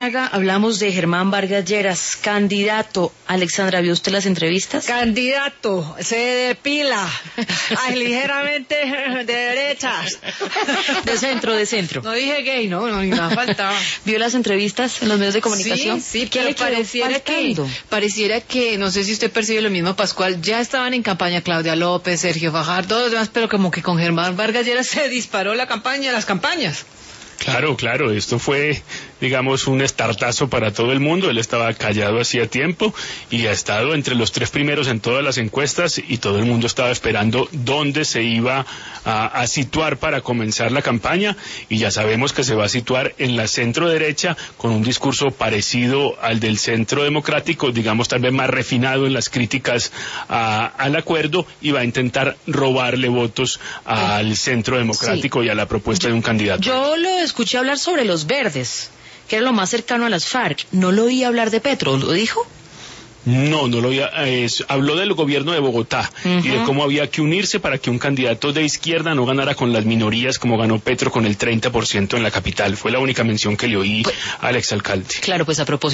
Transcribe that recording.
Hablamos de Germán Vargas Lleras, candidato. Alexandra, ¿vio usted las entrevistas? Candidato, se depila, ay, ligeramente de derechas. De centro. No dije gay, no, ni nada faltaba. ¿Vio las entrevistas en los medios de comunicación? Sí, pero pareciera que, no sé si usted percibe lo mismo, Pascual, ya estaban en campaña Claudia López, Sergio Fajardo, todos los demás, pero como que con Germán Vargas Lleras se disparó las campañas. Claro, esto fue, digamos, un estartazo para todo el mundo. Él estaba callado hacía tiempo y ha estado entre los 3 primeros en todas las encuestas y todo el mundo estaba esperando dónde se iba a situar para comenzar la campaña, y ya sabemos que se va a situar en la centro derecha con un discurso parecido al del centro democrático, digamos tal vez más refinado en las críticas al acuerdo, y va a intentar robarle votos al centro democrático y a la propuesta de un candidato. Yo lo escuché hablar sobre los verdes, que era lo más cercano a las FARC. No lo oí hablar de Petro, ¿lo dijo? No lo oía. Habló del gobierno de Bogotá y de cómo había que unirse para que un candidato de izquierda no ganara con las minorías como ganó Petro con el 30% en la capital. Fue la única mención que le oí al exalcalde. Claro, pues a propósito